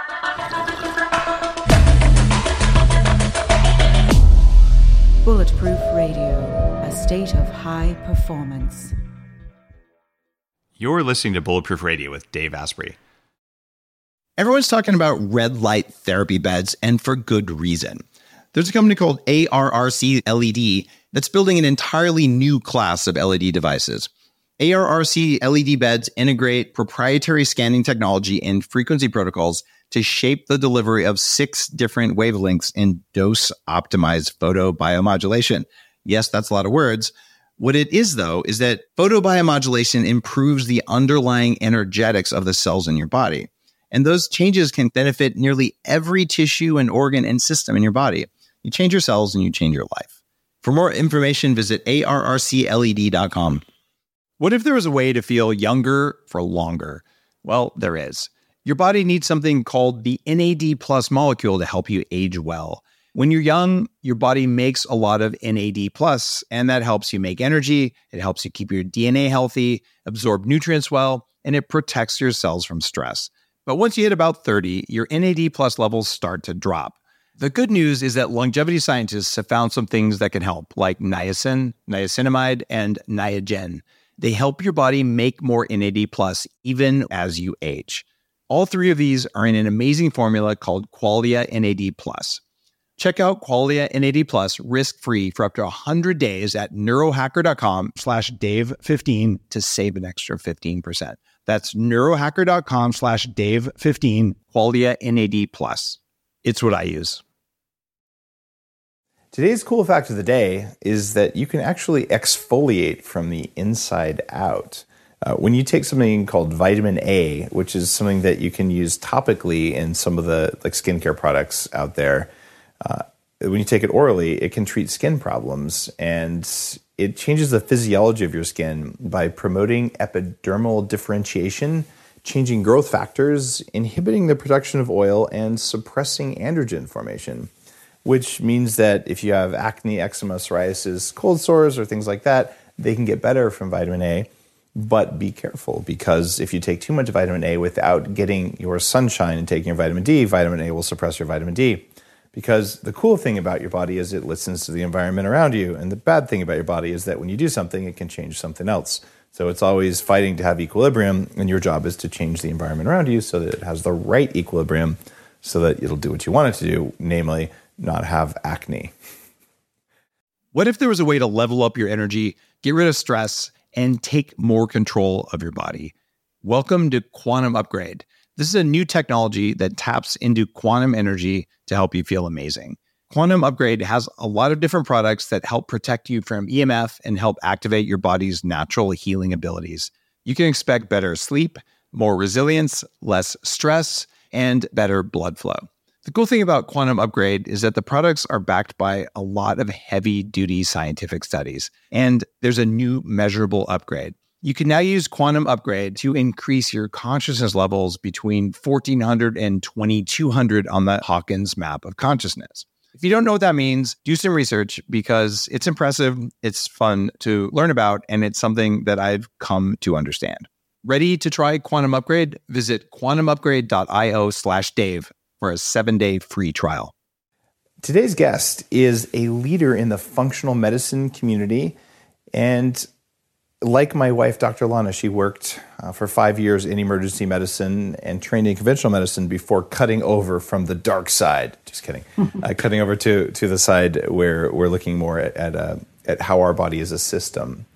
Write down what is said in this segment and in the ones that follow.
Bulletproof Radio, a state of high performance. You're listening to Bulletproof Radio with Dave Asprey. Everyone's talking about red light therapy beds, and for good reason. There's a company called ARRC LED that's building an entirely new class of LED devices. ARRC LED beds integrate proprietary scanning technology and frequency protocols to shape the delivery of 6 different wavelengths in dose-optimized photobiomodulation. Yes, that's a lot of words. What it is, though, is that photobiomodulation improves the underlying energetics of the cells in your body. And those changes can benefit nearly every tissue and organ and system in your body. You change your cells and you change your life. For more information, visit arrcled.com. What if there was a way to feel younger for longer? Well, there is. Your body needs something called the NAD+ molecule to help you age well. When you're young, your body makes a lot of NAD+, and that helps you make energy, it helps you keep your DNA healthy, absorb nutrients well, and it protects your cells from stress. But once you hit about 30, your NAD+ levels start to drop. The good news is that longevity scientists have found some things that can help, like niacin, niacinamide, and Niagen. They help your body make more NAD+ even as you age. All 3 of these are in an amazing formula called Qualia NAD+. Check out Qualia NAD+ risk-free for up to 100 days at neurohacker.com/Dave15 to save an extra 15%. That's neurohacker.com/Dave15, Qualia NAD+. It's what I use. Today's cool fact of the day is that you can actually exfoliate from the inside out. When you take something called vitamin A, which is something that you can use topically in some of the skincare products out there, when you take it orally, it can treat skin problems, and it changes the physiology of your skin by promoting epidermal differentiation, changing growth factors, inhibiting the production of oil, and suppressing androgen formation, which means that if you have acne, eczema, psoriasis, cold sores, or things like that, they can get better from vitamin A. But be careful, because if you take too much vitamin A without getting your sunshine and taking your vitamin D, vitamin A will suppress your vitamin D. Because the cool thing about your body is it listens to the environment around you, and the bad thing about your body is that when you do something, it can change something else. So it's always fighting to have equilibrium, and your job is to change the environment around you so that it has the right equilibrium, so that it'll do what you want it to do, namely not have acne. What if there was a way to level up your energy, get rid of stress, and take more control of your body? Welcome to Quantum Upgrade. This is a new technology that taps into quantum energy to help you feel amazing. Quantum Upgrade has a lot of different products that help protect you from EMF and help activate your body's natural healing abilities. You can expect better sleep, more resilience, less stress, and better blood flow. The cool thing about Quantum Upgrade is that the products are backed by a lot of heavy-duty scientific studies, and there's a new measurable upgrade. You can now use Quantum Upgrade to increase your consciousness levels between 1,400 and 2,200 on the Hawkins map of consciousness. If you don't know what that means, do some research, because it's impressive, it's fun to learn about, and it's something that I've come to understand. Ready to try Quantum Upgrade? Visit quantumupgrade.io/Dave for a 7-day free trial. Today's guest is a leader in the functional medicine community, and like my wife, Dr. Lana, she worked for 5 years in emergency medicine and trained in conventional medicine before cutting over from the dark side. Just kidding. Cutting over to the side where we're looking more at how our body is a system.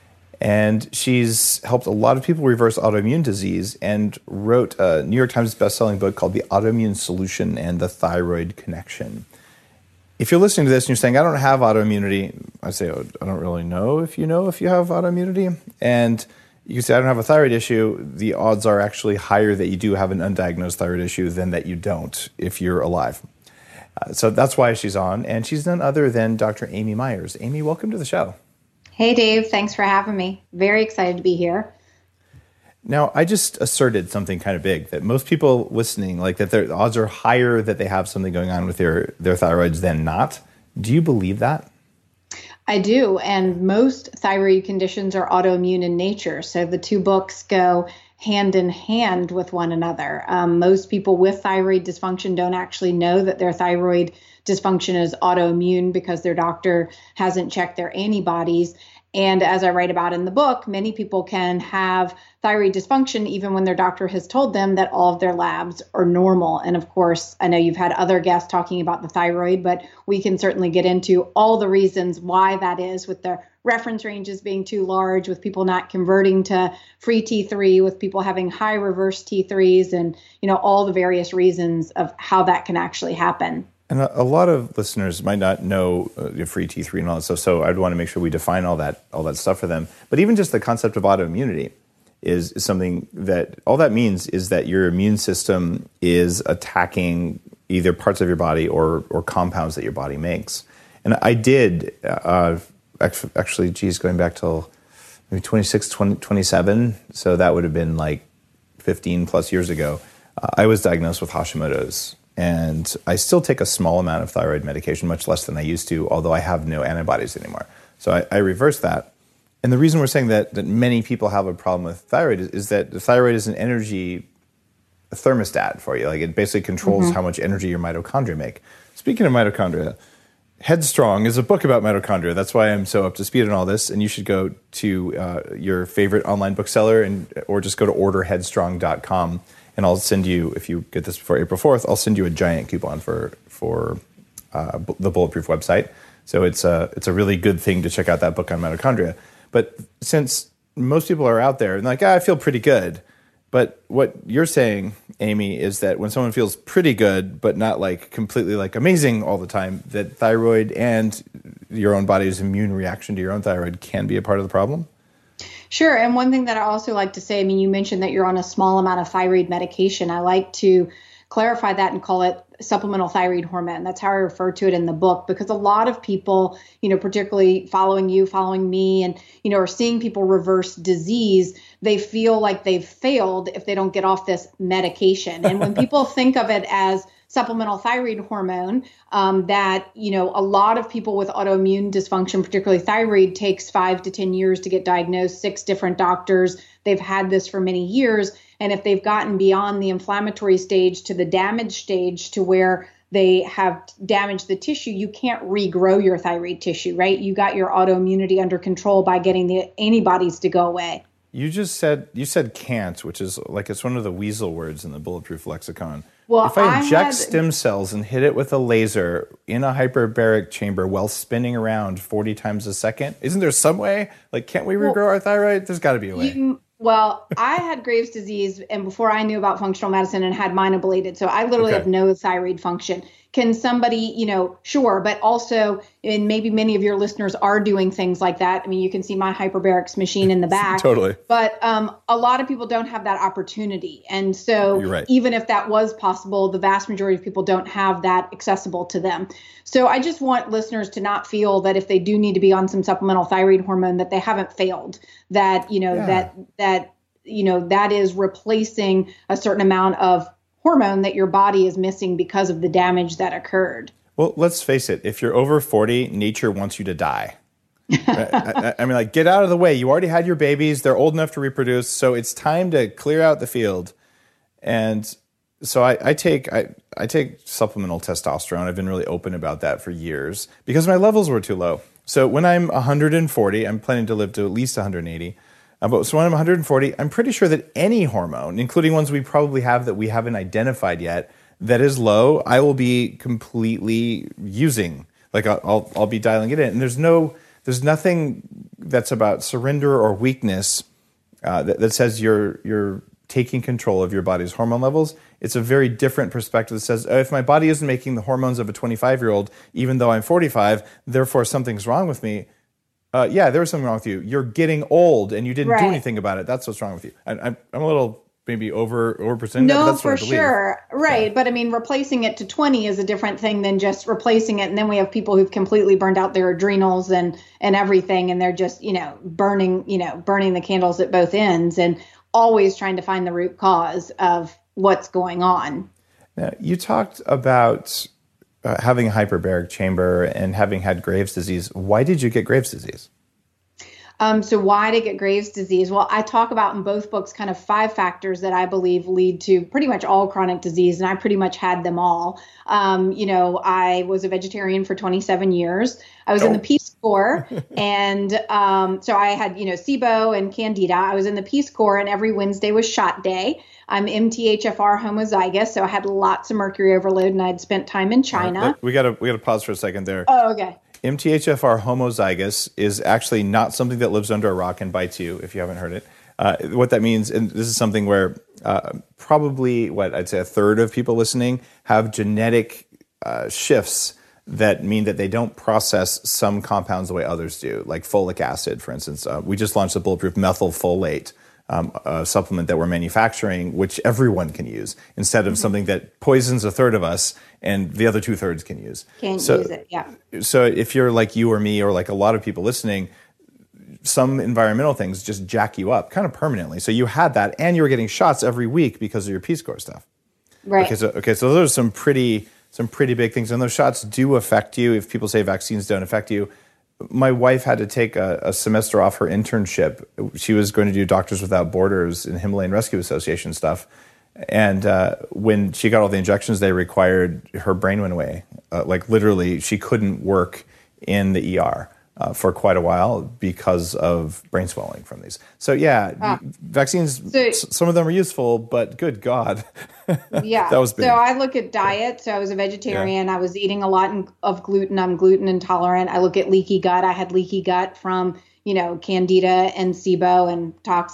And she's helped a lot of people reverse autoimmune disease and wrote a New York Times bestselling book called The Autoimmune Solution and the Thyroid Connection. If you're listening to this and you're saying, I don't have autoimmunity, I say, oh, I don't really know if you have autoimmunity. And you say, I don't have a thyroid issue. The odds are actually higher that you do have an undiagnosed thyroid issue than that you don't if you're alive. So that's why she's on. And she's none other than Dr. Amy Myers. Amy, welcome to the show. Hey, Dave. Thanks for having me. Very excited to be here. Now, I just asserted something kind of big, that most people listening, like that their odds are higher that they have something going on with their thyroids than not. Do you believe that? I do. And most thyroid conditions are autoimmune in nature. So the two books go hand in hand with one another. Most people with thyroid dysfunction don't actually know that their thyroid dysfunction is autoimmune because their doctor hasn't checked their antibodies. And as I write about in the book, many people can have thyroid dysfunction even when their doctor has told them that all of their labs are normal. And of course, I know you've had other guests talking about the thyroid, but we can certainly get into all the reasons why that is, with the reference ranges being too large, with people not converting to free T3, with people having high reverse T3s, and all the various reasons of how that can actually happen. And a lot of listeners might not know free T3 and all that stuff, so I'd want to make sure we define all that stuff for them. But even just the concept of autoimmunity is something that all that means is that your immune system is attacking either parts of your body or compounds that your body makes. And I did, actually, going back till maybe 27, so that would have been like 15 plus years ago, I was diagnosed with Hashimoto's. And I still take a small amount of thyroid medication, much less than I used to, although I have no antibodies anymore. So I reversed that. And the reason we're saying that many people have a problem with thyroid is that the thyroid is an energy thermostat for you. Like, it basically controls how much energy your mitochondria make. Speaking of mitochondria, Headstrong is a book about mitochondria. That's why I'm so up to speed on all this. And you should go to your favorite online bookseller or just go to orderheadstrong.com. And I'll send you, if you get this before April 4th, I'll send you a giant coupon for the Bulletproof website. So it's a really good thing to check out that book on mitochondria. But since most people are out there and like, I feel pretty good. But what you're saying, Amy, is that when someone feels pretty good, but not like completely like amazing all the time, that thyroid and your own body's immune reaction to your own thyroid can be a part of the problem? Sure. And one thing that I also like to say, you mentioned that you're on a small amount of thyroid medication. I like to clarify that and call it supplemental thyroid hormone. That's how I refer to it in the book, because a lot of people, particularly following me and, are seeing people reverse disease, they feel like they've failed if they don't get off this medication. And when people think of it as supplemental thyroid hormone, that, a lot of people with autoimmune dysfunction, particularly thyroid, takes 5 to 10 years to get diagnosed, 6 different doctors. They've had this for many years. And if they've gotten beyond the inflammatory stage to the damage stage, to where they have damaged the tissue, you can't regrow your thyroid tissue, right? You got your autoimmunity under control by getting the antibodies to go away. You said can't, which is like, it's one of the weasel words in the Bulletproof lexicon. Well, if I inject stem cells and hit it with a laser in a hyperbaric chamber while spinning around 40 times a second, isn't there some way? Like, can't we regrow our thyroid? There's got to be a way. I had Graves' disease, and before I knew about functional medicine, and had mine ablated. So I literally have no thyroid function. Can somebody, sure, but also, and maybe many of your listeners are doing things like that. You can see my hyperbarics machine in the back. Totally. But a lot of people don't have that opportunity. And so You're right. Even if that was possible, the vast majority of people don't have that accessible to them. So I just want listeners to not feel that if they do need to be on some supplemental thyroid hormone, that they haven't failed, that, that is replacing a certain amount of hormone that your body is missing because of the damage that occurred. Well, let's face it. If you're over 40, nature wants you to die. Get out of the way. You already had your babies. They're old enough to reproduce. So it's time to clear out the field. And so I take supplemental testosterone. I've been really open about that for years because my levels were too low. So when I'm 140, I'm planning to live to at least 180. So when I'm 140, I'm pretty sure that any hormone, including ones we probably have that we haven't identified yet, that is low, I will be completely using. Like I'll be dialing it in. And there's nothing that's about surrender or weakness that says you're taking control of your body's hormone levels. It's a very different perspective that says, if my body isn't making the hormones of a 25-year-old, even though I'm 45, therefore something's wrong with me. There was something wrong with you. You're getting old and you didn't do anything about it. That's what's wrong with you. I'm a little maybe over-presenting that, but that's what I believe. No, for sure. Right. Yeah. But replacing it to 20 is a different thing than just replacing it. And then we have people who've completely burned out their adrenals and everything. And they're just, burning the candles at both ends and always trying to find the root cause of what's going on. Now, you talked about having a hyperbaric chamber and having had Graves' disease, why did you get Graves' disease? So why to get Graves' disease? Well, I talk about in both books kind of 5 factors that I believe lead to pretty much all chronic disease, and I pretty much had them all. I was a vegetarian for 27 years. I was in the Peace Corps, and so I had, SIBO and Candida. I was in the Peace Corps, and every Wednesday was shot day. I'm MTHFR homozygous, so I had lots of mercury overload, and I'd spent time in China. We gotta pause for a second there. Oh, okay. MTHFR homozygous is actually not something that lives under a rock and bites you, if you haven't heard it. What that means, and this is something where probably, I'd say a third of people listening have genetic shifts that mean that they don't process some compounds the way others do, like folic acid, for instance. We just launched the Bulletproof methylfolate a supplement that we're manufacturing, which everyone can use, instead of something that poisons a third of us and the other 2/3 can use. Use it, yeah. So if you're like you or me or like a lot of people listening, some environmental things just jack you up kind of permanently. So you had that, and you were getting shots every week because of your Peace Corps stuff. Right. Okay, so those are some pretty big things, and those shots do affect you. If people say vaccines don't affect you, my wife had to take a semester off her internship. She was going to do Doctors Without Borders and Himalayan Rescue Association stuff. And when she got all the injections they required, her brain went away. Like literally, she couldn't work in the ER for quite a while because of brain swelling from these. So vaccines, some of them are useful, but good God. Yeah. That was big. So I look at diet. So I was a vegetarian. Yeah. I was eating a lot of gluten. I'm gluten intolerant. I look at leaky gut. I had leaky gut from, Candida and SIBO and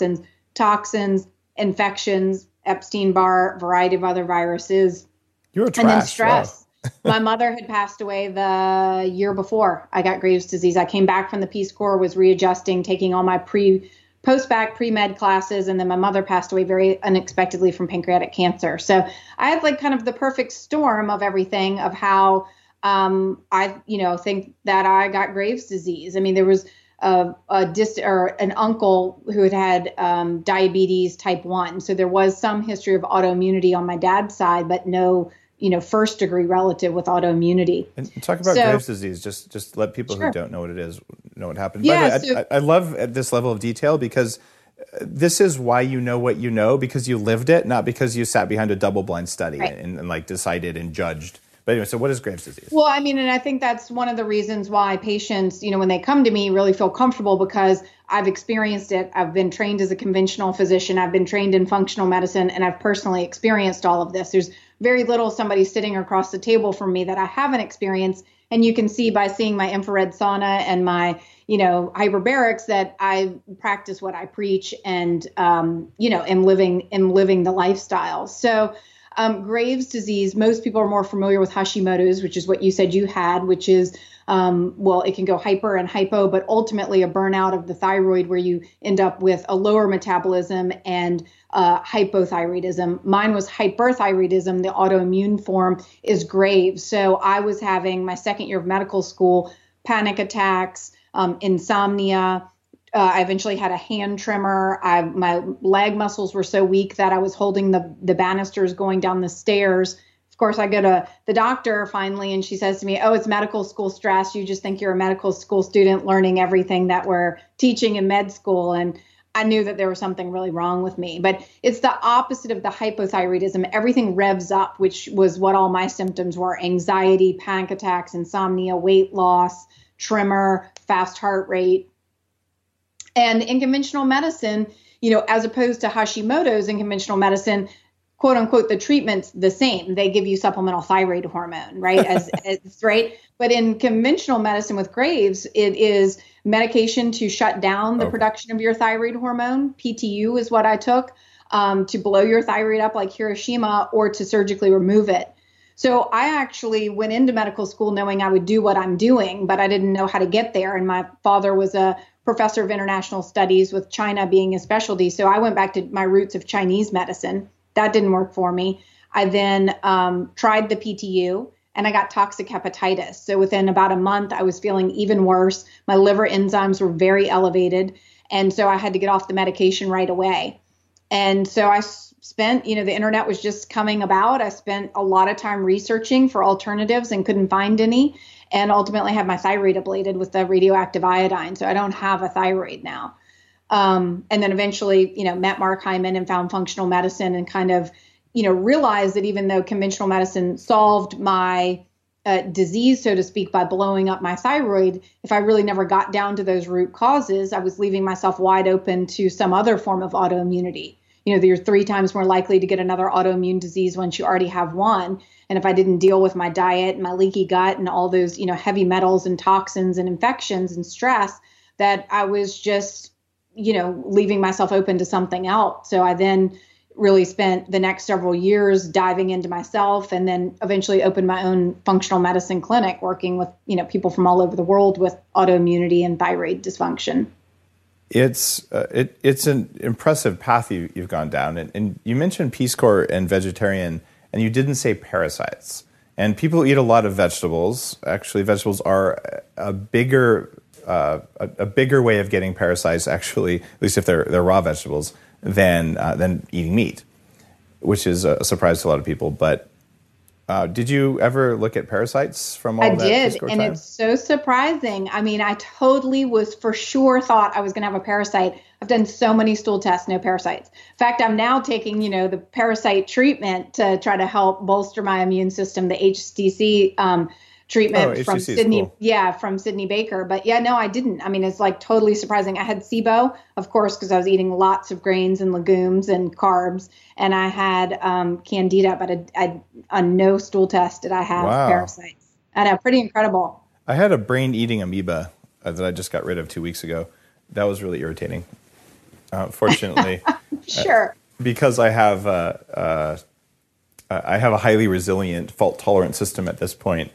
toxins, infections, Epstein-Barr, variety of other viruses. You're a trash. And then stress. Wow. My mother had passed away the year before I got Graves' disease. I came back from the Peace Corps, was readjusting, taking all my post-bac pre-med classes, and then my mother passed away very unexpectedly from pancreatic cancer. So I had like kind of the perfect storm of everything of how I think that I got Graves' disease. I mean, there was an uncle who had diabetes type 1. So there was some history of autoimmunity on my dad's side, but no first degree relative with autoimmunity. And talk about Graves' disease. Just let people who don't know what it is know what happened. Yeah, By the way, I love at this level of detail because this is why you know what you know, because you lived it, not because you sat behind a double-blind study and like decided and judged. But anyway, so what is Graves' disease? Well, I mean, and I think that's one of the reasons why patients, when they come to me, really feel comfortable because I've experienced it. I've been trained as a conventional physician. I've been trained in functional medicine, and I've personally experienced all of this. There's very little somebody sitting across the table from me that I haven't experienced. And you can see by seeing my infrared sauna and my, hyperbarics that I practice what I preach and, am living the lifestyle. So Graves' disease, most people are more familiar with Hashimoto's, which is what you said you had, which is, it can go hyper and hypo, but ultimately a burnout of the thyroid where you end up with a lower metabolism and hypothyroidism. Mine was hyperthyroidism. The autoimmune form is Graves. So I was having my second year of medical school, panic attacks, insomnia. I eventually had a hand tremor. My leg muscles were so weak that I was holding the banisters going down the stairs. Of course, I go to the doctor finally, and she says to me, "Oh, it's medical school stress. You just think you're a medical school student learning everything that we're teaching in med school." And I knew that there was something really wrong with me. But it's the opposite of the hypothyroidism. Everything revs up, which was what all my symptoms were: anxiety, panic attacks, insomnia, weight loss, tremor, fast heart rate. And in conventional medicine, as opposed to Hashimoto's in conventional medicine, quote unquote, the treatment's the same. They give you supplemental thyroid hormone, right? As right. But in conventional medicine with Graves, it is medication to shut down the production of your thyroid hormone. PTU is what I took to blow your thyroid up like Hiroshima, or to surgically remove it. So I actually went into medical school knowing I would do what I'm doing, but I didn't know how to get there. And my father was a professor of international studies, with China being a specialty. So I went back to my roots of Chinese medicine. That didn't work for me. I then tried the PTU, and I got toxic hepatitis. So within about a month, I was feeling even worse. My liver enzymes were very elevated. And so I had to get off the medication right away. And so I spent, the internet was just coming about. I spent a lot of time researching for alternatives and couldn't find any, and ultimately had my thyroid ablated with the radioactive iodine. So I don't have a thyroid now. And then eventually, met Mark Hyman and found functional medicine and kind of, realized that even though conventional medicine solved my disease, so to speak, by blowing up my thyroid, if I really never got down to those root causes, I was leaving myself wide open to some other form of autoimmunity. You're 3 times more likely to get another autoimmune disease once you already have one. And if I didn't deal with my diet and my leaky gut and all those, heavy metals and toxins and infections and stress, that I was just, leaving myself open to something else. So I then really spent the next several years diving into myself, and then eventually opened my own functional medicine clinic, working with, people from all over the world with autoimmunity and thyroid dysfunction. It's an impressive path you've gone down. And you mentioned Peace Corps and vegetarian, and you didn't say parasites. And people eat a lot of vegetables. Actually, vegetables are a bigger way of getting parasites, actually, at least if they're raw vegetables, than eating meat, which is a surprise to a lot of people. But did you ever look at parasites from all that? I did, and it's so surprising. I mean, I totally was for sure thought I was going to have a parasite. I've done so many stool tests, no parasites. In fact, I'm now taking, the parasite treatment to try to help bolster my immune system, the HCC treatment from Sydney. Cool. From Sydney Baker. But no, I didn't. I mean, it's like totally surprising. I had SIBO, of course, because I was eating lots of grains and legumes and carbs. And I had Candida, but on no stool test did I have parasites. I know, pretty incredible. I had a brain-eating amoeba that I just got rid of 2 weeks ago. That was really irritating. Fortunately, sure, because I have a highly resilient, fault-tolerant system at this point.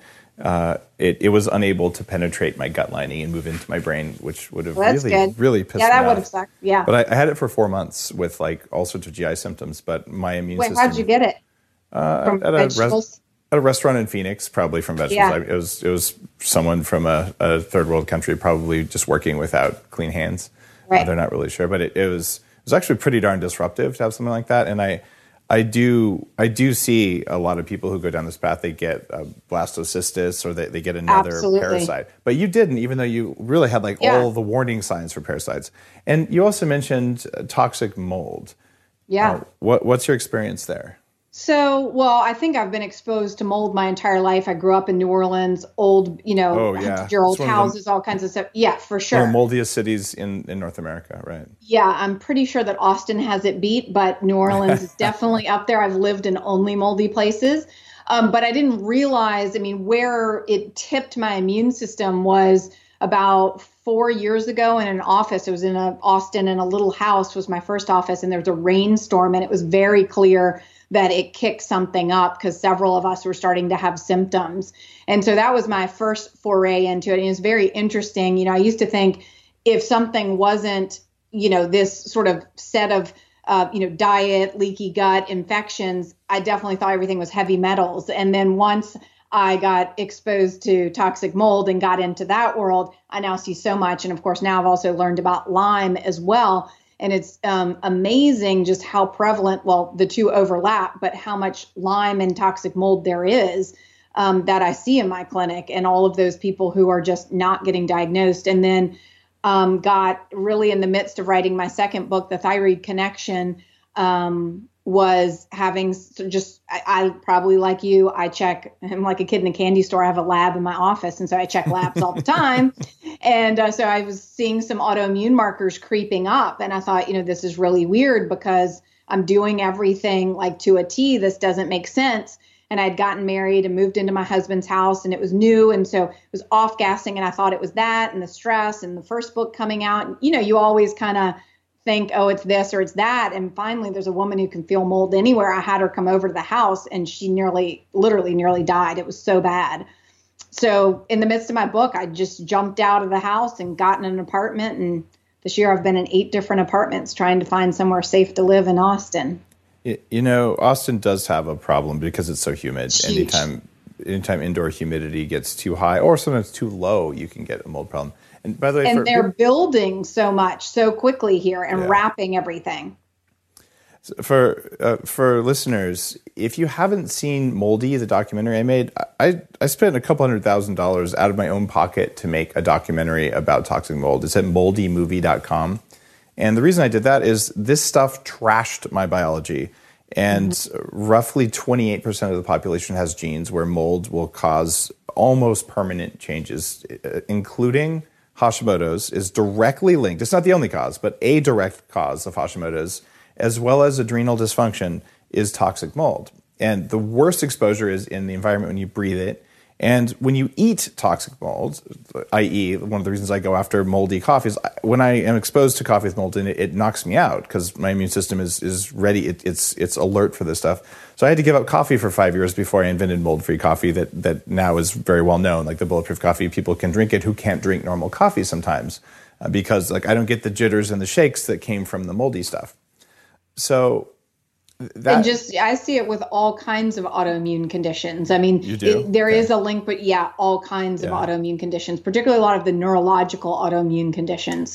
It was unable to penetrate my gut lining and move into my brain, which would have really pissed me off. Yeah, that would have sucked. Yeah. But I had it for 4 months with like all sorts of GI symptoms. But my immune system. How'd you get it? From vegetables? At a restaurant in Phoenix, probably from vegetables. Yeah. It was someone from a third world country, probably just working without clean hands. Right. They're not really sure, but it was actually pretty darn disruptive to have something like that. And I do see a lot of people who go down this path. They get blastocystis, or they get another parasite. But you didn't, even though you really had all the warning signs for parasites. And you also mentioned toxic mold. Yeah. What's your experience there? So, I think I've been exposed to mold my entire life. I grew up in New Orleans, old, old houses, all kinds of stuff. Yeah, for sure. One of the moldiest cities in North America, right? Yeah, I'm pretty sure that Austin has it beat, but New Orleans is definitely up there. I've lived in only moldy places. But I didn't realize, where it tipped my immune system was about 4 years ago in an office. It was in Austin, in a little house was my first office, and there was a rainstorm, and it was very clear that it kicked something up because several of us were starting to have symptoms. And so that was my first foray into it. And it's very interesting. I used to think if something wasn't, this sort of set of, diet, leaky gut, infections, I definitely thought everything was heavy metals. And then once I got exposed to toxic mold and got into that world, I now see so much. And of course, now I've also learned about Lyme as well. And it's amazing just how prevalent, the two overlap, but how much Lyme and toxic mold there is that I see in my clinic, and all of those people who are just not getting diagnosed. And then got really in the midst of writing my second book, The Thyroid Connection, was having I probably like you, I'm like a kid in a candy store. I have a lab in my office. And so I check labs all the time. And so I was seeing some autoimmune markers creeping up. And I thought, this is really weird because I'm doing everything like to a T. This doesn't make sense. And I'd gotten married and moved into my husband's house, and it was new. And so it was off gassing. And I thought it was that and the stress and the first book coming out. You always kind of think, oh, it's this or it's that. And finally, there's a woman who can feel mold anywhere. I had her come over to the house, and she literally nearly died. It was so bad. So in the midst of my book, I just jumped out of the house and got in an apartment. And this year I've been in 8 different apartments trying to find somewhere safe to live in Austin. Austin does have a problem because it's so humid. Anytime indoor humidity gets too high or sometimes too low, you can get a mold problem. And by the way, they're building so much so quickly here and wrapping everything. For listeners, if you haven't seen Moldy, the documentary I made, I spent a couple $100,000 out of my own pocket to make a documentary about toxic mold. It's at moldymovie.com. And the reason I did that is this stuff trashed my biology. And roughly 28% of the population has genes where mold will cause almost permanent changes, including Hashimoto's is directly linked. It's not the only cause, but a direct cause of Hashimoto's, as well as adrenal dysfunction, is toxic mold. And the worst exposure is in the environment when you breathe it. And when you eat toxic mold, i.e., one of the reasons I go after moldy coffee is when I am exposed to coffee with mold in it, it knocks me out because my immune system is ready. It's alert for this stuff. So I had to give up coffee for 5 years before I invented mold-free coffee that now is very well known. Like the Bulletproof coffee, people can drink it who can't drink normal coffee sometimes because like I don't get the jitters and the shakes that came from the moldy stuff. So and I see it with all kinds of autoimmune conditions. I mean, there is a link, but all kinds of autoimmune conditions, particularly a lot of the neurological autoimmune conditions.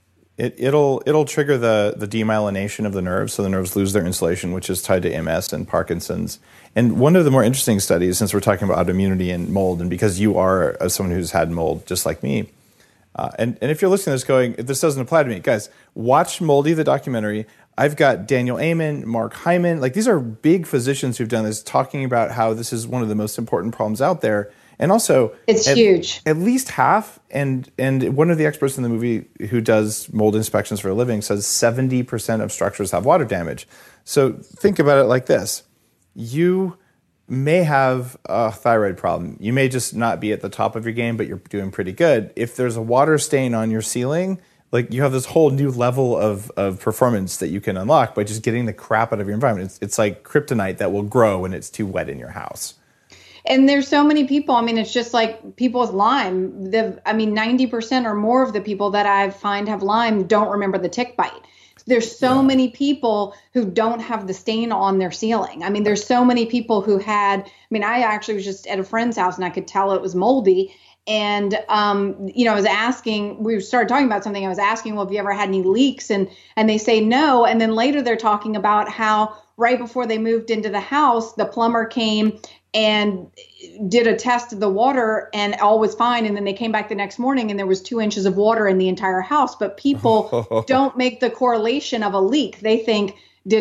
It'll trigger the demyelination of the nerves, so the nerves lose their insulation, which is tied to MS and Parkinson's. And one of the more interesting studies, since we're talking about autoimmunity and mold, and because you are someone who's had mold just like me, and if you're listening to this going, this doesn't apply to me, guys, watch Moldy, the documentary. I've got Daniel Amen, Mark Hyman. Like these are big physicians who've done this, talking about how this is one of the most important problems out there. And also, it's huge. At least half, and one of the experts in the movie who does mold inspections for a living says 70% of structures have water damage. So think about it like this. You may have a thyroid problem. You may just not be at the top of your game, but you're doing pretty good. If there's a water stain on your ceiling, like you have this whole new level of performance that you can unlock by just getting the crap out of your environment. It's like kryptonite that will grow when it's too wet in your house. And there's so many people. I mean, it's just like people with Lyme. 90% or more of the people that I find have Lyme don't remember the tick bite. There's so many people who don't have the stain on their ceiling. I mean, there's so many people who I actually was just at a friend's house and I could tell it was moldy. And, I was asking, we started talking about something. I was asking, well, have you ever had any leaks? And they say no. And then later they're talking about how right before they moved into the house, the plumber came and did a test of the water and all was fine. And then they came back the next morning and there was 2 inches of water in the entire house. But people don't make the correlation of a leak. They think,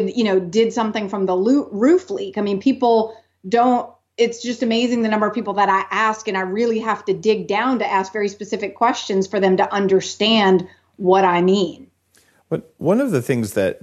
did something from the roof leak? I mean, people don't. It's just amazing the number of people that I ask, and I really have to dig down to ask very specific questions for them to understand what I mean. But one of the things that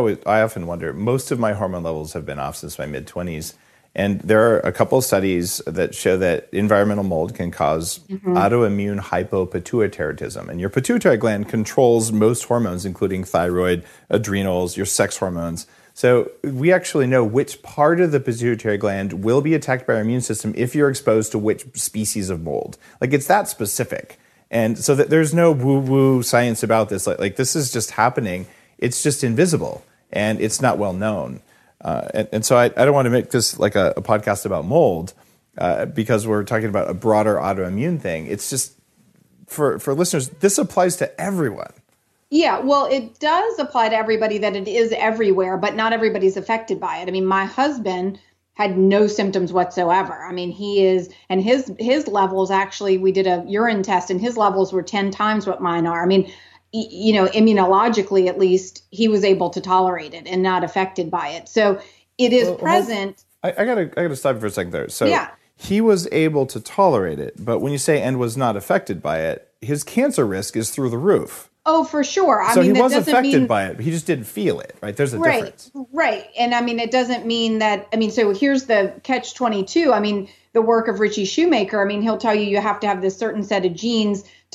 I often wonder, most of my hormone levels have been off since my mid-20s, and there are a couple of studies that show that environmental mold can cause autoimmune hypopituitarism, and your pituitary gland controls most hormones, including thyroid, adrenals, your sex hormones. So we actually know which part of the pituitary gland will be attacked by our immune system if you're exposed to which species of mold. Like it's that specific. And so that there's no woo-woo science about this. Like this is just happening. It's just invisible and it's not well known. And so I don't want to make this like a podcast about mold because we're talking about a broader autoimmune thing. It's just for listeners, this applies to everyone. Yeah, well, it does apply to everybody that it is everywhere, but not everybody's affected by it. I mean, my husband had no symptoms whatsoever. I mean, he is, and his levels actually, we did a urine test and his levels were 10 times what mine are. I mean, immunologically, at least, he was able to tolerate it and not affected by it. So it is present. I gotta stop you for a second there. So he was able to tolerate it, but when you say and was not affected by it, his cancer risk is through the roof. Oh, for sure. So he was affected by it, but he just didn't feel it, right? There's a difference. Right. And I mean, it doesn't mean that, so here's the catch-22. I mean, the work of Richie Shoemaker, I mean, he'll tell you have to have this certain set of genes to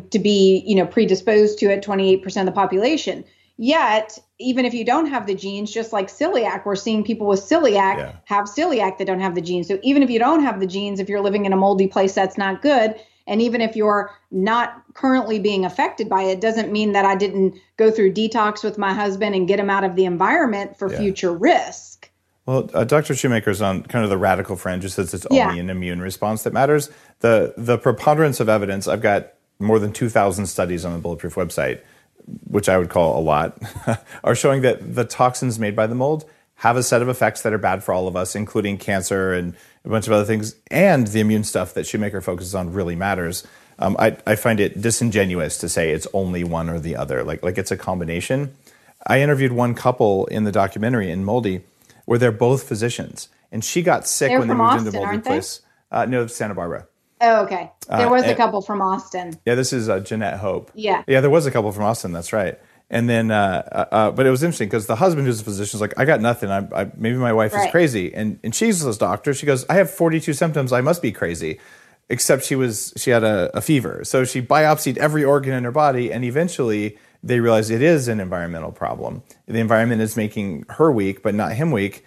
be predisposed to it, 28% of the population. Yet, even if you don't have the genes, just like celiac, we're seeing people with celiac have celiac that don't have the genes. So even if you don't have the genes, if you're living in a moldy place, that's not good. And even if you're not currently being affected by it, doesn't mean that I didn't go through detox with my husband and get him out of the environment for future risk. Well, Dr. Shoemaker's on kind of the radical fringe, just says it's only an immune response that matters. The preponderance of evidence, I've got more than 2,000 studies on the Bulletproof website, which I would call a lot, are showing that the toxins made by the mold have a set of effects that are bad for all of us, including cancer and a bunch of other things, and the immune stuff that Shoemaker focuses on really matters. I find it disingenuous to say it's only one or the other, like it's a combination. I interviewed one couple in the documentary in Moldy where they're both physicians, and she got sick when they moved into Moldy Place. No, Santa Barbara. Oh, okay. There was a couple from Austin. Yeah, this is Jeanette Hope. Yeah, there was a couple from Austin. That's right. And then, but it was interesting because the husband, who's a physician, is like, I got nothing. Maybe my wife is crazy. And she's this doctor. She goes, I have 42 symptoms. I must be crazy. Except she had a fever. So she biopsied every organ in her body. And eventually they realized it is an environmental problem. The environment is making her weak, but not him weak.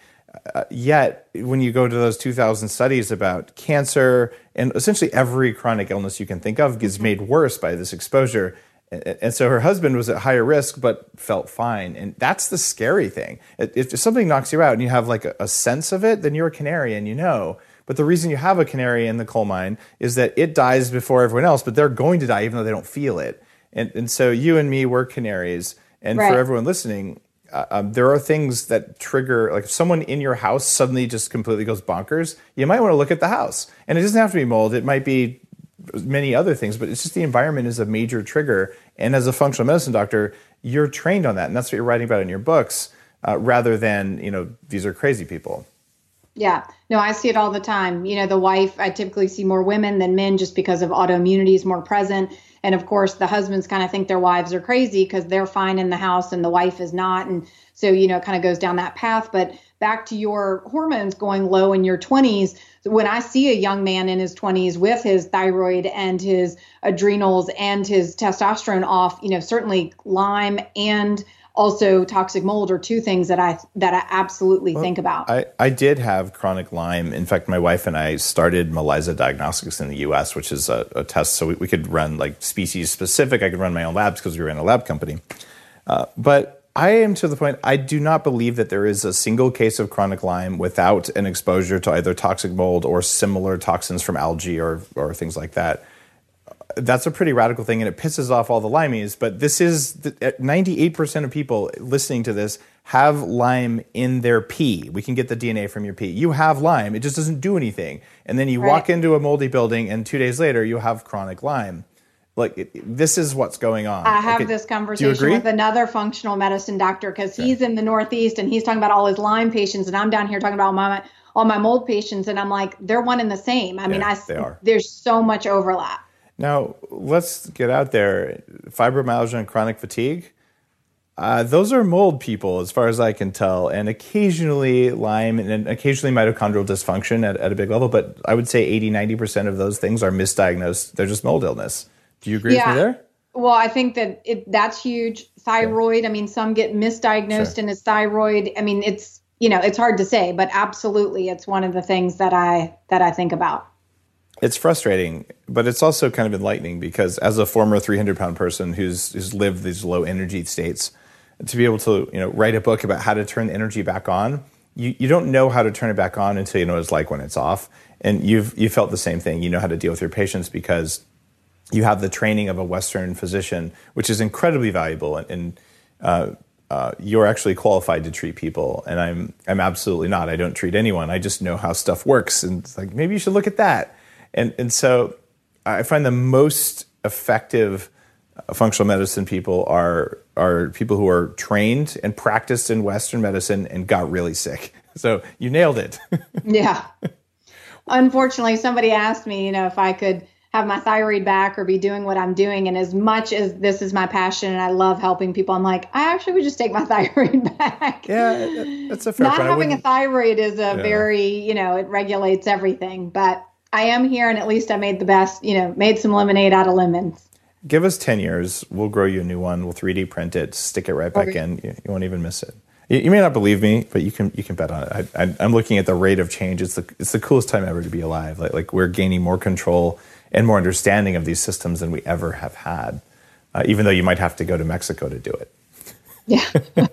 Yet when you go to those 2,000 studies about cancer and essentially every chronic illness you can think of gets made worse by this exposure. And so her husband was at higher risk, but felt fine. And that's the scary thing. If something knocks you out and you have like a sense of it, then you're a canary and you know. But the reason you have a canary in the coal mine is that it dies before everyone else, but they're going to die even though they don't feel it. And so you and me, we're canaries. And for everyone listening, there are things that trigger, like if someone in your house suddenly just completely goes bonkers, you might want to look at the house. And it doesn't have to be mold. It might be many other things, but it's just the environment is a major trigger. And as a functional medicine doctor, you're trained on that. And that's what you're writing about in your books, rather than, these are crazy people. Yeah, no, I see it all the time. The wife, I typically see more women than men just because of autoimmunity is more present. And of course, the husbands kind of think their wives are crazy because they're fine in the house and the wife is not. And so, it kind of goes down that path. But back to your hormones going low in your 20s, when I see a young man in his 20s with his thyroid and his adrenals and his testosterone off, certainly Lyme and also toxic mold are two things that I absolutely think about. I did have chronic Lyme. In fact, my wife and I started Melisa Diagnostics in the U.S., which is a test. So we could run like species specific. I could run my own labs because we were in a lab company. But I am to the point, I do not believe that there is a single case of chronic Lyme without an exposure to either toxic mold or similar toxins from algae or things like that. That's a pretty radical thing, and it pisses off all the Lymies. But this is 98% of people listening to this have Lyme in their pee. We can get the DNA from your pee. You have Lyme. It just doesn't do anything. And then you walk into a moldy building, and 2 days later, you have chronic Lyme. This is what's going on. I have this conversation with another functional medicine doctor because he's in the Northeast, and he's talking about all his Lyme patients, and I'm down here talking about all my mold patients, and I'm like, they're one and the same. I mean, they are. There's so much overlap. Now, let's get out there. Fibromyalgia and chronic fatigue, those are mold people as far as I can tell, and occasionally Lyme and occasionally mitochondrial dysfunction at a big level, but I would say 80-90% of those things are misdiagnosed. They're just mold illness. Do you agree with me there? Well, I think that that's huge. Thyroid, I mean, some get misdiagnosed in his thyroid. I mean, it's hard to say, but absolutely it's one of the things that I think about. It's frustrating, but it's also kind of enlightening because as a former 300-pound person who's lived these low energy states, to be able to write a book about how to turn energy back on, you don't know how to turn it back on until you know what it's like when it's off. And you felt the same thing. You know how to deal with your patients because you have the training of a Western physician, which is incredibly valuable. And you're actually qualified to treat people. And I'm absolutely not. I don't treat anyone. I just know how stuff works. And it's like, maybe you should look at that. And so I find the most effective functional medicine people are people who are trained and practiced in Western medicine and got really sick. So you nailed it. Yeah. Unfortunately, somebody asked me, if I could have my thyroid back or be doing what I'm doing. And as much as this is my passion and I love helping people, I'm like, I actually would just take my thyroid back. Yeah, that's a fair point. Not having a thyroid is very, it regulates everything. But I am here, and at least I made the best, made some lemonade out of lemons. Give us 10 years. We'll grow you a new one. We'll 3D print it, stick it right back in. You won't even miss it. You may not believe me, but you can bet on it. I'm looking at the rate of change. It's the coolest time ever to be alive. Like we're gaining more control and more understanding of these systems than we ever have had, even though you might have to go to Mexico to do it. Yeah.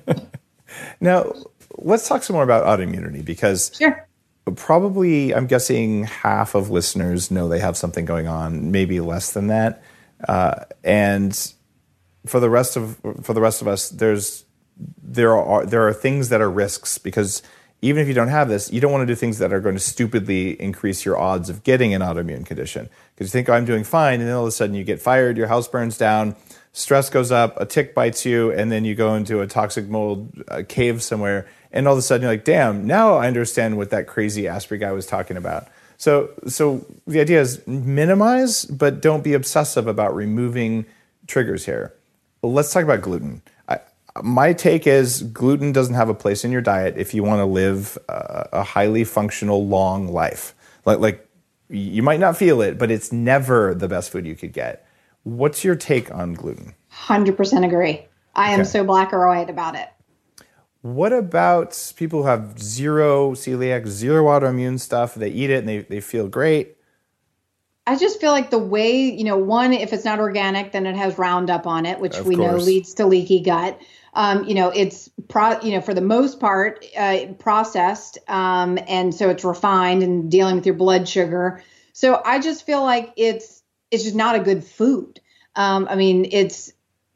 Now, let's talk some more about autoimmunity because probably, I'm guessing half of listeners know they have something going on, maybe less than that. And for the rest of us, there are things that are risks, because even if you don't have this, you don't want to do things that are going to stupidly increase your odds of getting an autoimmune condition. Because you think, oh, I'm doing fine, and then all of a sudden you get fired, your house burns down, stress goes up, a tick bites you, and then you go into a toxic mold cave somewhere, and all of a sudden you're like, damn, now I understand what that crazy Asprey guy was talking about. So the idea is minimize, but don't be obsessive about removing triggers here. Let's talk about gluten. My take is gluten doesn't have a place in your diet if you want to live a highly functional, long life. Like you might not feel it, but it's never the best food you could get. What's your take on gluten? 100% agree. I am so black or white about it. What about people who have zero celiac, zero autoimmune stuff? They eat it and they feel great. I just feel like the way, one, if it's not organic, then it has Roundup on it, which we know leads to leaky gut. It's for the most part processed, and so it's refined and dealing with your blood sugar. So I just feel like it's just not a good food. It's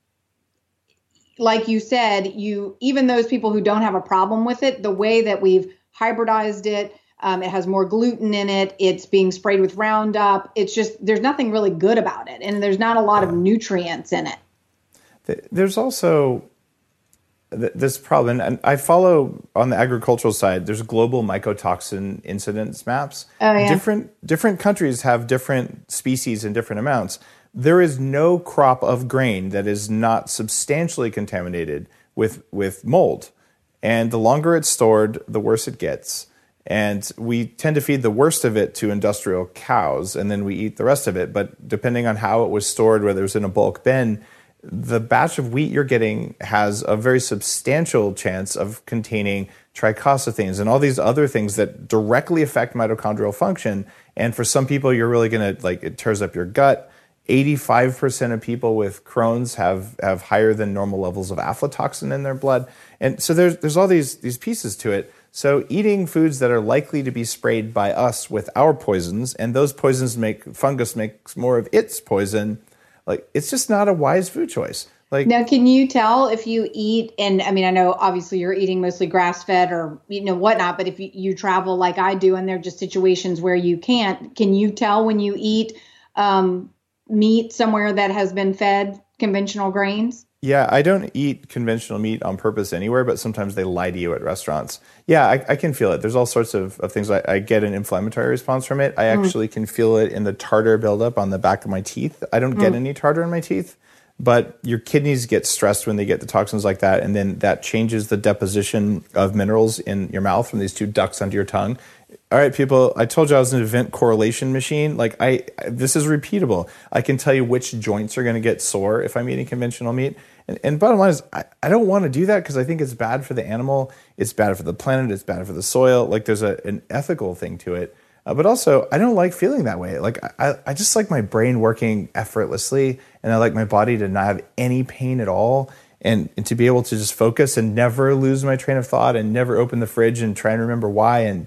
like you said, even those people who don't have a problem with it, the way that we've hybridized it, it has more gluten in it. It's being sprayed with Roundup. It's just, there's nothing really good about it. And there's not a lot of nutrients in it. There's also this problem, and I follow on the agricultural side, there's global mycotoxin incidence maps. Oh, yeah. Different countries have different species and different amounts. There is no crop of grain that is not substantially contaminated with mold. And the longer it's stored, the worse it gets. And we tend to feed the worst of it to industrial cows, and then we eat the rest of it. But depending on how it was stored, whether it's in a bulk bin, the batch of wheat you're getting has a very substantial chance of containing trichocythanes and all these other things that directly affect mitochondrial function. And for some people, you're really going to, it tears up your gut. 85% of people with Crohn's have higher than normal levels of aflatoxin in their blood. And so there's all these pieces to it. So eating foods that are likely to be sprayed by us with our poisons, and those poisons fungus makes more of its poison, it's just not a wise food choice. Now, can you tell if you eat, and I know obviously you're eating mostly grass-fed or whatnot, but if you travel like I do and there are just situations where you can't, can you tell when you eat meat somewhere that has been fed conventional grains? Yeah, I don't eat conventional meat on purpose anywhere, but sometimes they lie to you at restaurants. Yeah, I can feel it. There's all sorts of things. I get an inflammatory response from it. I actually can feel it in the tartar buildup on the back of my teeth. I don't get any tartar in my teeth, but your kidneys get stressed when they get the toxins like that, and then that changes the deposition of minerals in your mouth from these two ducts under your tongue. All right, people, I told you I was an event correlation machine. This is repeatable. I can tell you which joints are going to get sore if I'm eating conventional meat. And bottom line is, I don't want to do that because I think it's bad for the animal. It's bad for the planet. It's bad for the soil. There's an ethical thing to it. But also, I don't like feeling that way. I just like my brain working effortlessly, and I like my body to not have any pain at all, and to be able to just focus and never lose my train of thought and never open the fridge and try and remember why. And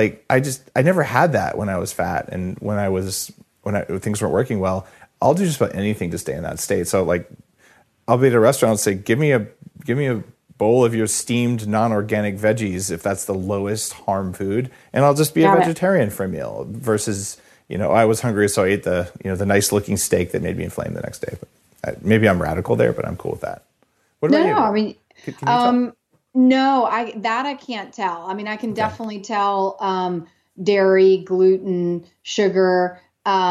I never had that when I was fat, and when things weren't working well. I'll do just about anything to stay in that state. So I'll be at a restaurant and say, give me a bowl of your steamed non-organic veggies if that's the lowest harm food, and I'll just be a vegetarian for a meal versus, I was hungry, so I ate the nice looking steak that made me inflamed the next day. But maybe I'm radical there, but I'm cool with that. What about you? Can you tell? No, I can't tell. I can definitely tell dairy, gluten, sugar,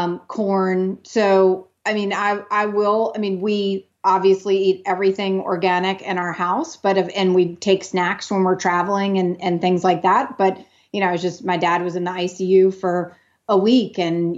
corn. So, I will. We obviously eat everything organic in our house, and we take snacks when we're traveling and things like that. But, it's just, my dad was in the ICU for a week, and,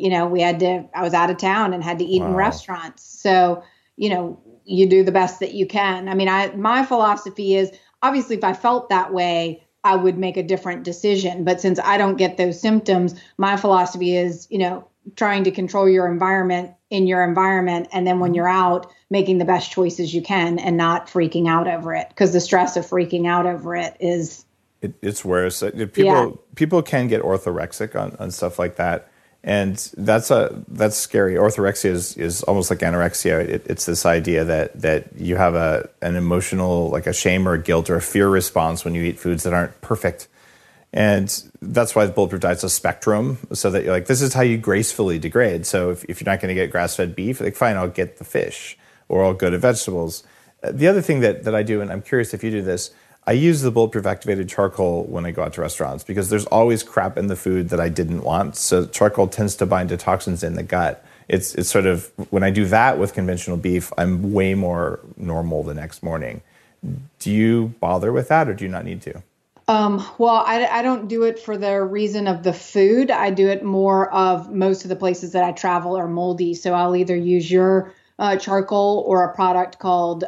I was out of town and had to eat in restaurants. So, you do the best that you can. My philosophy is, obviously, if I felt that way, I would make a different decision. But since I don't get those symptoms, my philosophy is, trying to control your environment in your environment. And then when you're out, making the best choices you can and not freaking out over it. Because the stress of freaking out over it is... It's worse. People can get orthorexic on stuff like that. And that's scary. Orthorexia is almost like anorexia. It's this idea that you have an emotional, like a shame or a guilt or a fear response when you eat foods that aren't perfect. And that's why the Bulletproof Diet's a spectrum, so that you're like, this is how you gracefully degrade. So if you're not going to get grass-fed beef, like fine, I'll get the fish, or I'll go to vegetables. The other thing that I do, and I'm curious if you do this, I use the Bulletproof activated charcoal when I go out to restaurants because there's always crap in the food that I didn't want. So charcoal tends to bind to toxins in the gut. It's sort of, when I do that with conventional beef, I'm way more normal the next morning. Do you bother with that, or do you not need to? Well, I don't do it for the reason of the food. I do it more of most of the places that I travel are moldy. So I'll either use your charcoal or a product called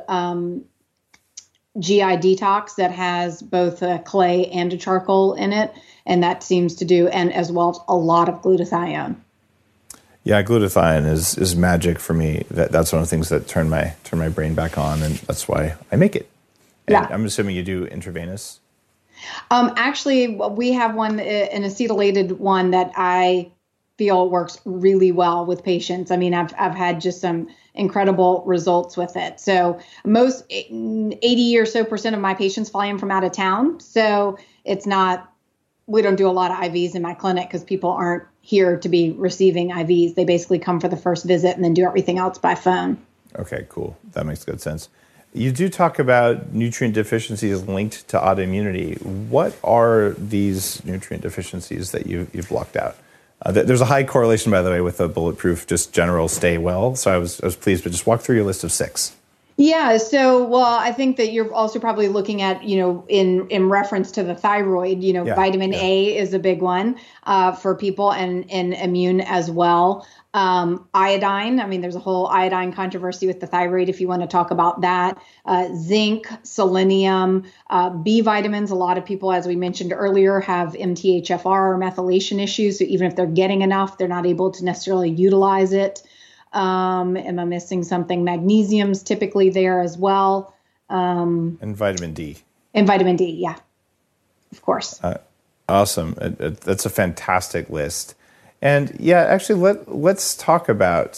GI Detox that has both a clay and a charcoal in it. And that seems to do, and as well as a lot of glutathione. Yeah, glutathione is magic for me. That's one of the things that turn my brain back on, and that's why I make it. And yeah. I'm assuming you do intravenous. Actually, we have one, an acetylated one that I feel works really well with patients. I mean, I've had just some incredible results with it. So most 80 or so % of my patients fly in from out of town. So it's not, we don't do a lot of IVs in my clinic because people aren't here to be receiving IVs. They basically come for the first visit and then do everything else by phone. Okay, cool. That makes good sense. You do talk about nutrient deficiencies linked to autoimmunity. What are these nutrient deficiencies that you've blocked out? There's a high correlation, by the way, with the Bulletproof, just general stay well. So I was pleased, but just walk through your list of 6. Yeah. So, well, I think that you're also probably looking at, in reference to the thyroid, vitamin A is a big one for people and immune as well. Iodine. I mean, there's a whole iodine controversy with the thyroid if you want to talk about that. Zinc, selenium, B vitamins. A lot of people, as we mentioned earlier, have MTHFR or methylation issues. So even if they're getting enough, they're not able to necessarily utilize it. Am I missing something? Magnesium's typically there as well. And vitamin D. And vitamin D, yeah, of course. Awesome. That's a fantastic list. And yeah, actually, let's talk about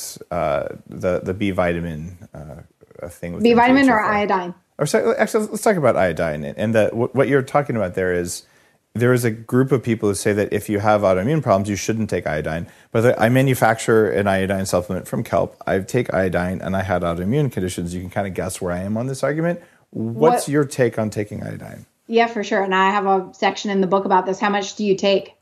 the B vitamin thing. With B vitamin or iodine? Or sorry, actually, let's talk about iodine. And what you're talking about there is a group of people who say that if you have autoimmune problems, you shouldn't take iodine. But I manufacture an iodine supplement from kelp. I take iodine, and I had autoimmune conditions. You can kind of guess where I am on this argument. What's your take on taking iodine? Yeah, for sure. And I have a section in the book about this. How much do you take?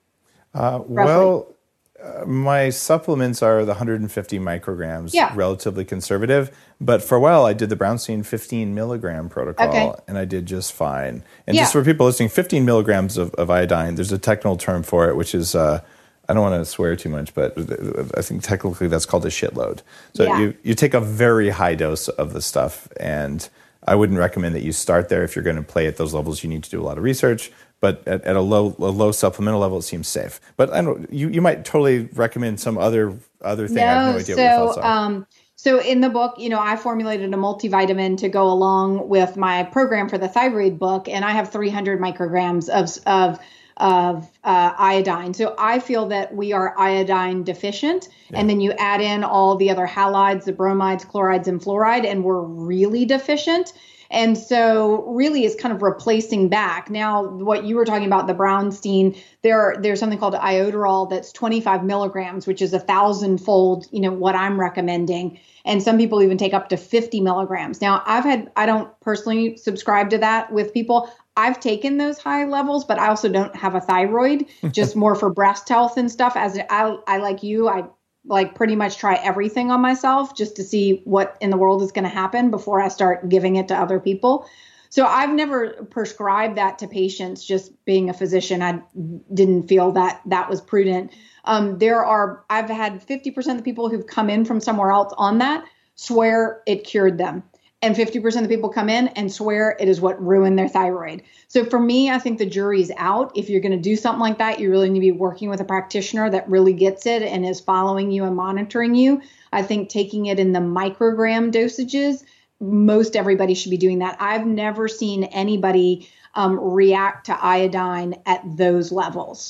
My supplements are the 150 micrograms, relatively conservative. But for a while, I did the Brownstein 15 milligram protocol, and I did just fine. And just for people listening, 15 milligrams of iodine, there's a technical term for it, which is, I don't want to swear too much, but I think technically that's called a shitload. So you take a very high dose of the stuff, and I wouldn't recommend that you start there. If you're going to play at those levels, you need to do a lot of research. But at a low supplemental level, it seems safe. But I don't. You might totally recommend some other thing. I have no idea what your thoughts are. So in the book, I formulated a multivitamin to go along with my program for the thyroid book, and I have 300 micrograms of iodine. So I feel that we are iodine deficient, and then you add in all the other halides, the bromides, chlorides, and fluoride, and we're really deficient. And so really is kind of replacing back. Now, what you were talking about, the Brownstein, there's something called iodoral that's 25 milligrams, which is 1,000-fold, what I'm recommending. And some people even take up to 50 milligrams. Now, I don't personally subscribe to that with people. I've taken those high levels, but I also don't have a thyroid, just more for breast health and stuff. As I like you, I pretty much try everything on myself just to see what in the world is going to happen before I start giving it to other people. So I've never prescribed that to patients. Just being a physician, I didn't feel that was prudent. I've had 50% of the people who've come in from somewhere else on that swear it cured them. And 50% of the people come in and swear it is what ruined their thyroid. So for me, I think the jury's out. If you're going to do something like that, you really need to be working with a practitioner that really gets it and is following you and monitoring you. I think taking it in the microgram dosages, most everybody should be doing that. I've never seen anybody react to iodine at those levels.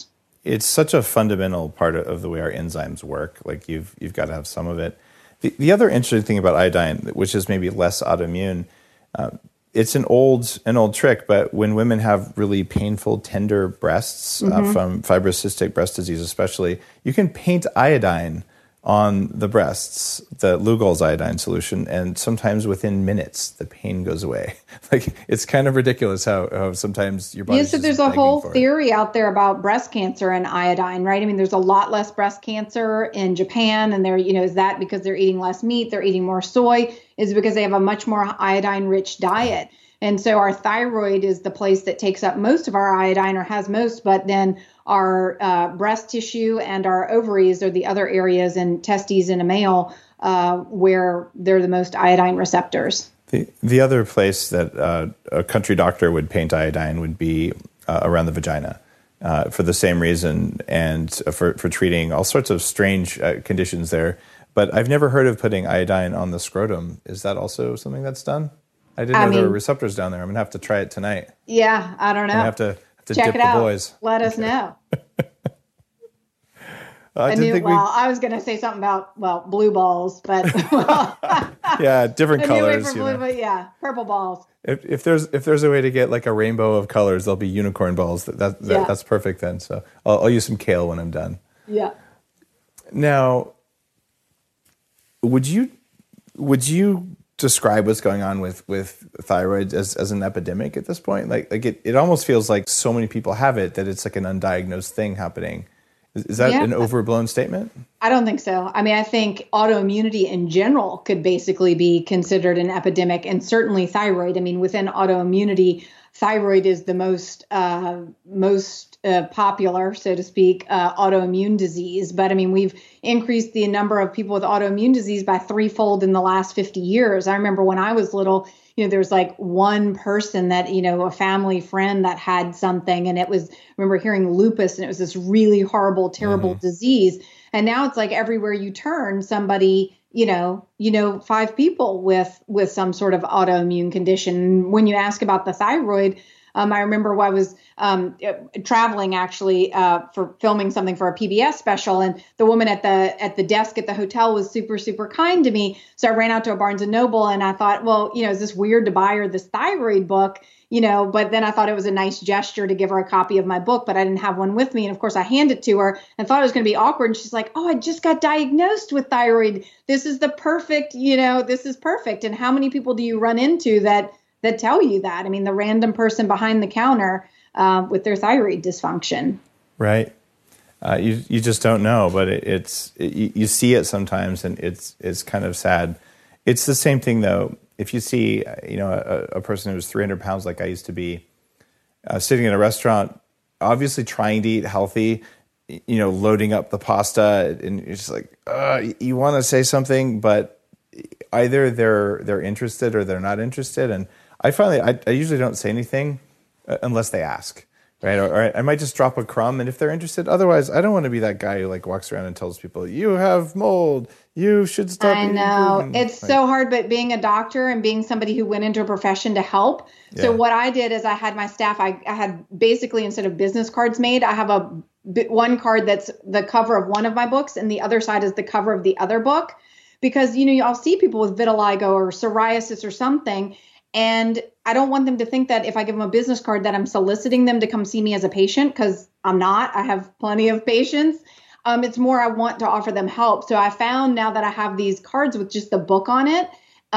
it's such a fundamental part of the way our enzymes work. Like you've got to have some of it. The other interesting thing about iodine, which is maybe less autoimmune, it's an old trick, but when women have really painful, tender breasts from fibrocystic breast disease especially, you can paint iodine on the breasts, the Lugol's iodine solution, and sometimes within minutes, the pain goes away. Like, it's kind of ridiculous how sometimes your body. Yeah, so there's a whole theory out there about breast cancer and iodine, right? I mean, there's a lot less breast cancer in Japan, and is that because they're eating less meat, they're eating more soy? Is it because they have a much more iodine-rich diet? And so our thyroid is the place that takes up most of our iodine, or has most, but then our breast tissue and our ovaries are the other areas, and testes in a male where they're the most iodine receptors. The other place that a country doctor would paint iodine would be around the vagina for the same reason, and for treating all sorts of strange conditions there. But I've never heard of putting iodine on the scrotum. Is that also something that's done? I didn't know there were receptors down there. I'm going to have to try it tonight. Yeah, I don't know. I'm going to have to check dip it the out. boys. Let us know. I was going to say something about blue balls, but yeah, different colors. Blue, but yeah, purple balls. If there's a way to get like a rainbow of colors, there'll be unicorn balls. That's perfect then. So I'll use some kale when I'm done. Yeah. Now, would you describe what's going on with thyroid as an epidemic at this point? Like it almost feels like so many people have it that it's like an undiagnosed thing happening. Is that an overblown statement? I don't think so. I mean, I think autoimmunity in general could basically be considered an epidemic, and certainly thyroid. I mean, within autoimmunity, thyroid is the most popular, so to speak, autoimmune disease. But I mean, we've increased the number of people with autoimmune disease by threefold in the last 50 years. I remember when I was little, there was like one person that, a family friend that had something, and I remember hearing lupus, and it was this really horrible, terrible disease. And now it's like everywhere you turn, somebody, 5 people with some sort of autoimmune condition. When you ask about the thyroid, I remember I was traveling actually for filming something for a PBS special, and the woman at the desk at the hotel was super, super kind to me. So I ran out to a Barnes and Noble, and I thought, well, is this weird to buy her this thyroid book? But then I thought it was a nice gesture to give her a copy of my book, but I didn't have one with me. And of course I handed it to her and thought it was going to be awkward. And she's like, oh, I just got diagnosed with thyroid. This is the perfect, this is perfect. And how many people do you run into that tell you that? I mean, the random person behind the counter with their thyroid dysfunction. Right. You just don't know, but you see it sometimes, and it's kind of sad. It's the same thing though. If you see, a person who's 300 pounds, like I used to be, sitting in a restaurant, obviously trying to eat healthy, loading up the pasta, and you're just like, you want to say something, but either they're interested or they're not interested. And I usually don't say anything unless they ask, right? Or I might just drop a crumb, and if they're interested, otherwise I don't want to be that guy who like walks around and tells people, you have mold, you should stop eating gluten. It's so hard, but being a doctor and being somebody who went into a profession to help. Yeah. So what I did is I had my staff, I had basically, instead of business cards made, I have one card that's the cover of one of my books, and the other side is the cover of the other book. Because, I'll see people with vitiligo or psoriasis or something, and I don't want them to think that if I give them a business card that I'm soliciting them to come see me as a patient, because I'm not. I have plenty of patients. It's more I want to offer them help. So I found now that I have these cards with just the book on it,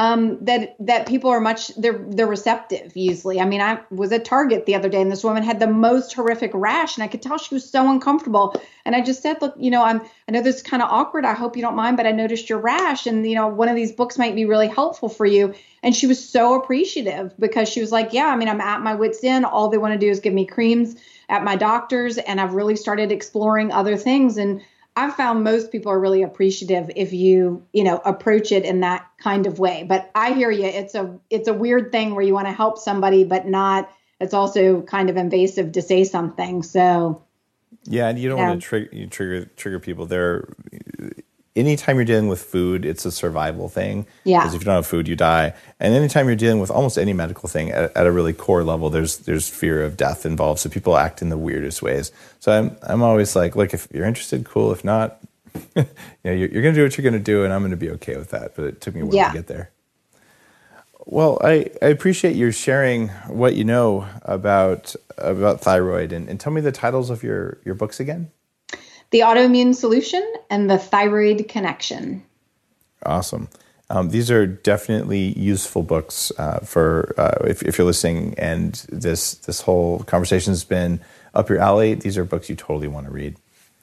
that people are they're receptive usually. I mean, I was at Target the other day, and this woman had the most horrific rash, and I could tell she was so uncomfortable. And I just said, look, I know this is kind of awkward. I hope you don't mind, but I noticed your rash, and one of these books might be really helpful for you. And she was so appreciative, because she was like, yeah, I mean, I'm at my wit's end. All they want to do is give me creams at my doctor's, and I've really started exploring other things. And I've found most people are really appreciative if you approach it in that kind of way. But I hear you. It's a weird thing where you want to help somebody, but not. It's also kind of invasive to say something. So yeah, and you don't want to trigger people. anytime you're dealing with food, it's a survival thing. Yeah. Because if you don't have food, you die. And anytime you're dealing with almost any medical thing at a really core level, there's fear of death involved. So people act in the weirdest ways. So I'm always like, look, if you're interested, cool. If not, you're going to do what you're going to do, and I'm going to be okay with that. But it took me a while to get there. Well, I appreciate you sharing what you know about thyroid, and tell me the titles of your books again. The Autoimmune Solution and The Thyroid Connection. Awesome. These are definitely useful books for if you're listening and this whole conversation has been up your alley. These are books you totally want to read.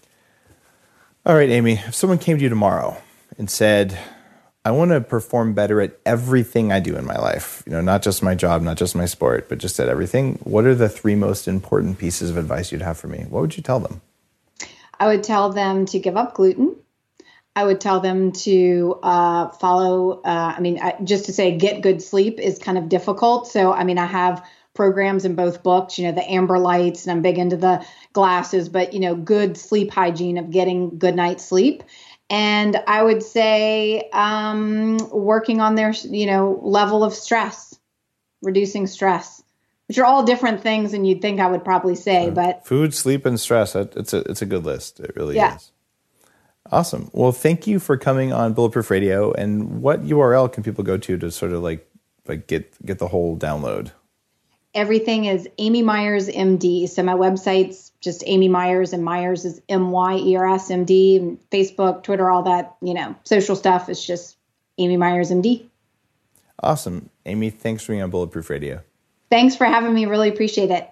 All right, Amy, if someone came to you tomorrow and said, I want to perform better at everything I do in my life, not just my job, not just my sport, but just at everything, what are the 3 most important pieces of advice you'd have for me? What would you tell them? I would tell them to give up gluten. I would tell them to follow, just to say get good sleep is kind of difficult. So, I have programs in both books, the amber lights, and I'm big into the glasses, but, good sleep hygiene of getting good night's sleep. And I would say working on their, level of stress, reducing stress, which are all different things than you'd think I would probably say. But food, sleep, and stress, it's a good list. It really is. Awesome. Well, thank you for coming on Bulletproof Radio. And what URL can people go to sort of like get the whole download? Everything is Amy Myers MD. So my website's just Amy Myers, and Myers is MYERS MD. And Facebook, Twitter, all that, social stuff is just Amy Myers MD. Awesome. Amy, thanks for being on Bulletproof Radio. Thanks for having me. Really appreciate it.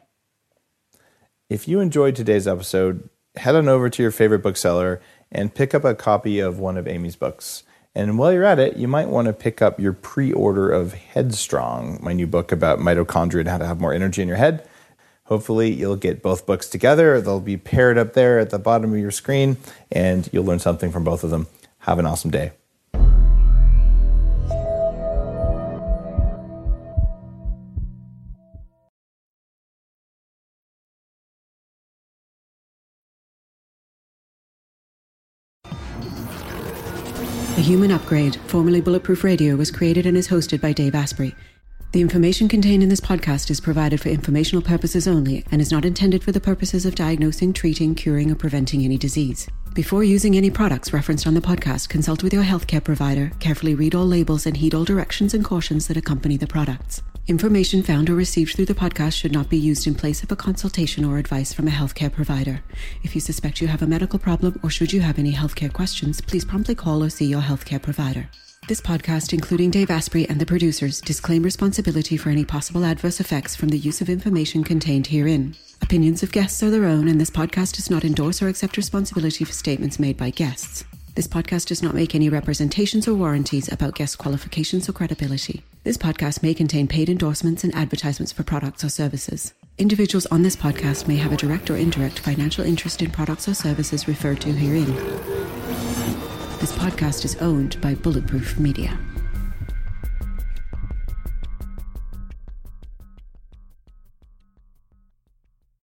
If you enjoyed today's episode, head on over to your favorite bookseller and pick up a copy of one of Amy's books. And while you're at it, you might want to pick up your pre-order of Headstrong, my new book about mitochondria and how to have more energy in your head. Hopefully, you'll get both books together. They'll be paired up there at the bottom of your screen, and you'll learn something from both of them. Have an awesome day. The Human Upgrade, formerly Bulletproof Radio, was created and is hosted by Dave Asprey. The information contained in this podcast is provided for informational purposes only and is not intended for the purposes of diagnosing, treating, curing, or preventing any disease. Before using any products referenced on the podcast, consult with your healthcare provider, carefully read all labels, and heed all directions and cautions that accompany the products. Information found or received through the podcast should not be used in place of a consultation or advice from a healthcare provider. If you suspect you have a medical problem or should you have any healthcare questions, please promptly call or see your healthcare provider. This podcast, including Dave Asprey and the producers, disclaim responsibility for any possible adverse effects from the use of information contained herein. Opinions of guests are their own, and this podcast does not endorse or accept responsibility for statements made by guests. This podcast does not make any representations or warranties about guest qualifications or credibility. This podcast may contain paid endorsements and advertisements for products or services. Individuals on this podcast may have a direct or indirect financial interest in products or services referred to herein. This podcast is owned by Bulletproof Media.